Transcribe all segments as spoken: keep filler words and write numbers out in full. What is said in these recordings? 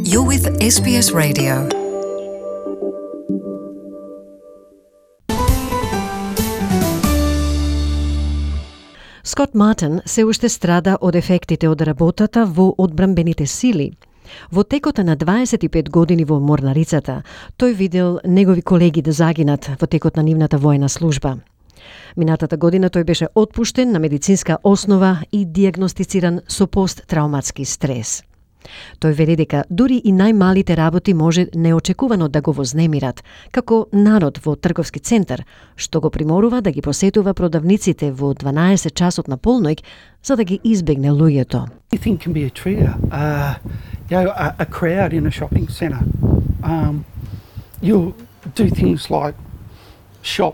You're with S B S Radio. Скот Мартин се уште страда од ефектите од работата во одбранбените сили. Во текот на дваесет и пет години во морнарицата, тој видел негови колеги да загинат во текот на нивната војна служба. Минатата година тој беше отпуштен на медицинска основа и диагностициран со посттрауматски стрес. Тој вели дека дури и најмалите работи може неочекувано да го вознемират, како народ во трговски центар, што го приморува да ги посетува продавниците во дванаесет часот на полноќ, за да ги избегне луѓето. Anything can be a trigger. Uh, you know, a, a crowd in a shopping centre. Um, you'll do things like shop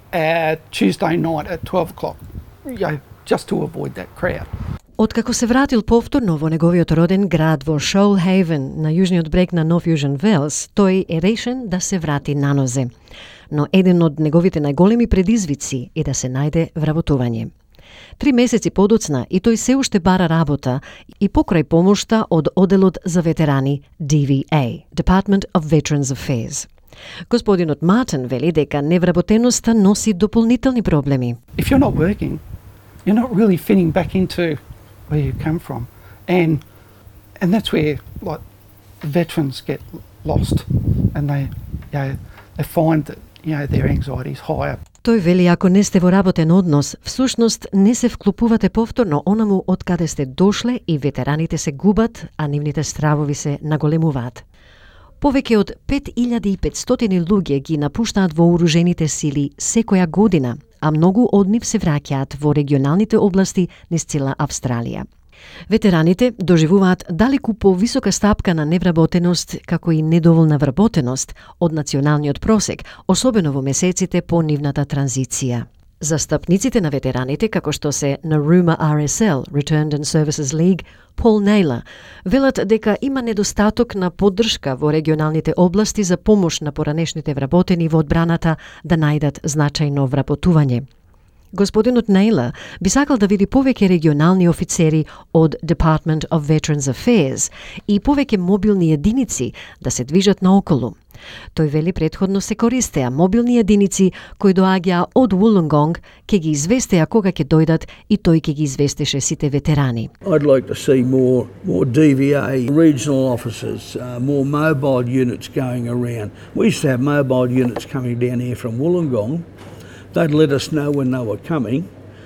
at Tuesday night at twelve o'clock, you know, just to avoid that crowd. Откако се вратил повторно во неговиот роден град во Shoalhaven, на јужниот брег на Нов Јужен Велс, тој е решен да се врати нанозе. Но еден од неговите најголеми предизвици е да се најде вработување. Три месеци подоцна и тој се уште бара работа и покрај помошта од Оделот за ветерани D V A, Department of Veterans Affairs. Господинот Мартин вели дека невработеноста носи дополнителни проблеми. If you're not working, you're not really fitting back into where you come from, and and that's where like veterans get lost, and they you know, they find that you know their anxiety is higher. Тој вели ако не сте во работен однос, всушност не се вклупувате повторно онаму од каде сте дошле и ветераните се губат, а нивните стравови се наголемуваат. Повеќе од пет илјади и петстотини луѓе ги напуштаат вооружените сили секоја година, а многу од нив се враќаат во регионалните области низ цела Австралија. Ветераните доживуваат далеку повисока стапка на невработеност, како и недоволна вработеност од националниот просек, особено во месеците по нивната транзиција. Застапниците на ветераните, како што се Narooma R S L, Returned and Services League, Paul Naylor, велат дека има недостаток на поддршка во регионалните области за помош на поранешните вработени во одбраната да најдат значајно вработување. Господинот Нейлер би сакал да види повеќе регионални офицери од Department of Veterans Affairs и повеќе мобилни единици да се движат наоколу. Тој вели претходно се користеа мобилни единици кои доаѓаа од Wollongong, ке ги известеа кога ќе дојдат и тој ке ги известеше сите ветерани. I'd like to see more more D V A regional officers, uh, more mobile units going around. We used to have mobile units coming down here from Wollongong. They'd let us know when they were coming.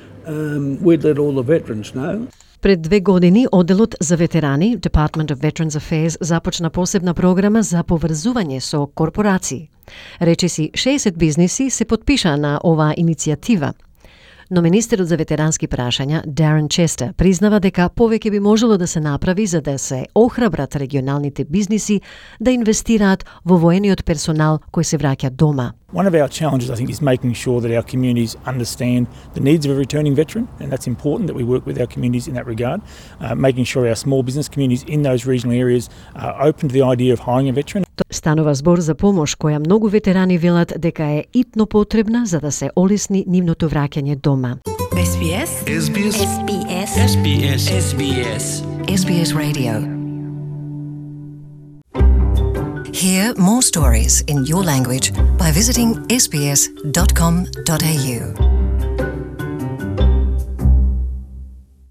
Um, we'd let all the veterans know. Пред две години Оделот за ветерани, Department of Veterans Affairs, започна посебна програма за поврзување со корпорации. Речиси шеесет бизниси се потпишаа на оваа иницијатива. Но министерот за ветерански прашања, Darren Chester, признава дека повеќе би можело да се направи за да се охрабрат регионалните бизниси да инвестираат во воениот персонал кој се враќа дома. One of our challenges, I think, is making sure that our communities understand the needs of a returning veteran, and that's important that we work with our communities in that regard, uh, making sure our small business communities in those regional areas are open to the idea of hiring a veteran. Станува збор за помош која многу ветерани велат дека е итно потребна за да се олесни нивното враќање дома. S B S S B S S B S S B S S B S S B S Radio. Hear more stories in your language by visiting s b s dot com dot a u.